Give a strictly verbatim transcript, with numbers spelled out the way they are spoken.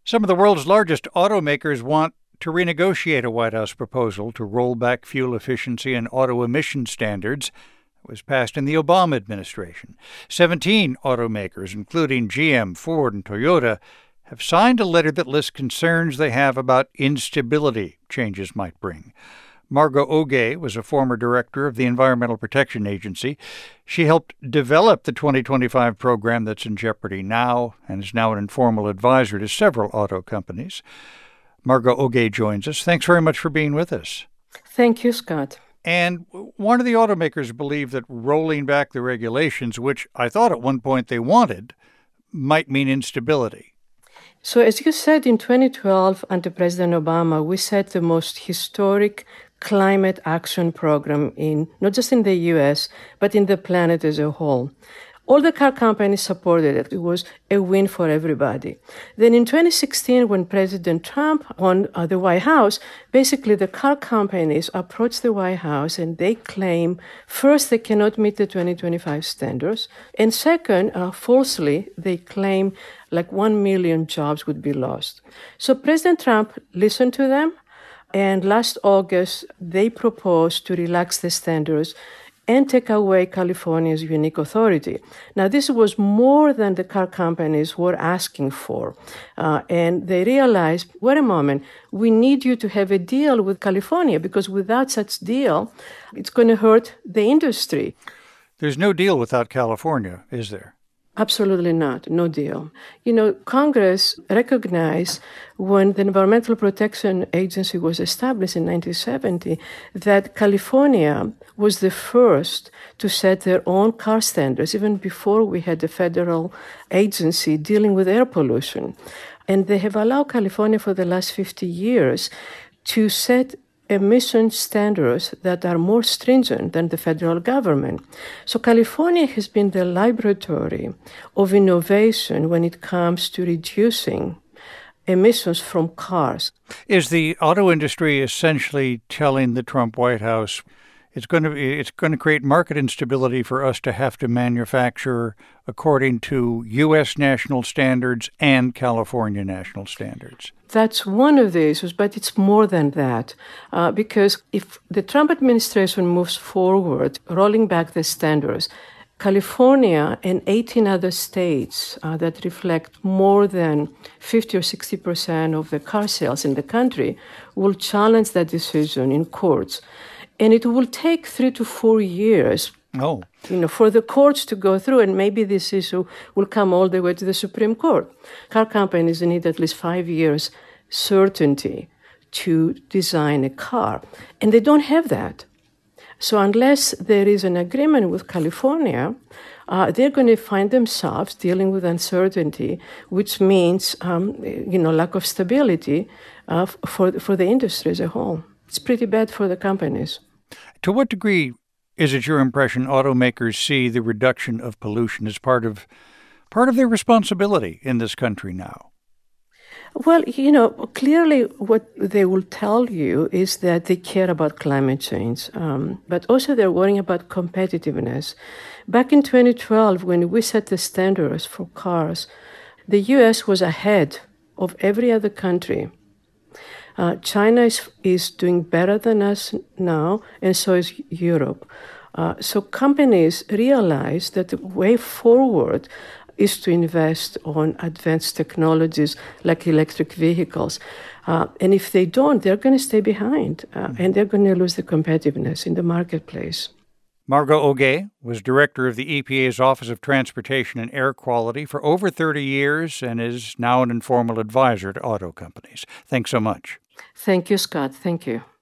Some of the world's largest automakers want to renegotiate a White House proposal to roll back fuel efficiency and auto emission standards that was passed in the Obama administration. Seventeen automakers, including G M, Ford, and Toyota, have signed a letter that lists concerns they have about instability changes might bring. Margot Oge was a former director of the Environmental Protection Agency. She helped develop the twenty twenty-five program that's in jeopardy now and is now an informal advisor to several auto companies. Margot Oge joins us. Thanks very much for being with us. Thank you, Scott. And one of the automakers believe that rolling back the regulations, which I thought at one point they wanted, might mean instability. So as you said, in twenty twelve, under President Obama, we set the most historic climate action program in not just in the U S, but in the planet as a whole. All the car companies supported it. It was a win for everybody. Then in twenty sixteen, when President Trump won uh, the White House, basically the car companies approached the White House and they claim, first, they cannot meet the twenty twenty-five standards. And second, uh, falsely, they claim like one million jobs would be lost. So President Trump listened to them. And last August, they proposed to relax the standards and take away California's unique authority. Now, this was more than the car companies were asking for. Uh, and they realized, wait a moment, we need you to have a deal with California, because without such deal, it's going to hurt the industry. There's no deal without California, is there? Absolutely not. No deal. You know, Congress recognized when the Environmental Protection Agency was established in nineteen seventy that California was the first to set their own car standards, even before we had the federal agency dealing with air pollution. And they have allowed California for the last fifty years to set emission standards that are more stringent than the federal government. So California has been the laboratory of innovation when it comes to reducing emissions from cars. Is the auto industry essentially telling the Trump White House it's going to it's going to create market instability for us to have to manufacture according to U S national standards and California national standards? That's one of the issues, but it's more than that. Uh, because if the Trump administration moves forward, rolling back the standards, California and eighteen other states uh, that reflect more than fifty or sixty percent of the car sales in the country will challenge that decision in courts. And it will take three to four years oh. you know, for the courts to go through, and maybe this issue will come all the way to the Supreme Court. Car companies need at least five years certainty to design a car, and they don't have that. So unless there is an agreement with California, uh, they're going to find themselves dealing with uncertainty, which means um, you know, lack of stability uh, for, for the industry as a whole. It's pretty bad for the companies. To what degree is it your impression automakers see the reduction of pollution as part of part of their responsibility in this country now? Well, you know, clearly what they will tell you is that they care about climate change, um, but also they're worrying about competitiveness. Back in twenty twelve, when we set the standards for cars, the U S was ahead of every other country. Uh, China is, is doing better than us now, and so is Europe. Uh, so companies realize that the way forward is to invest on advanced technologies like electric vehicles. Uh, and if they don't, they're going to stay behind, uh, and they're going to lose the competitiveness in the marketplace. Margot Oge was director of the E P A's Office of Transportation and Air Quality for over thirty years and is now an informal advisor to auto companies. Thanks so much. Thank you, Scott. Thank you.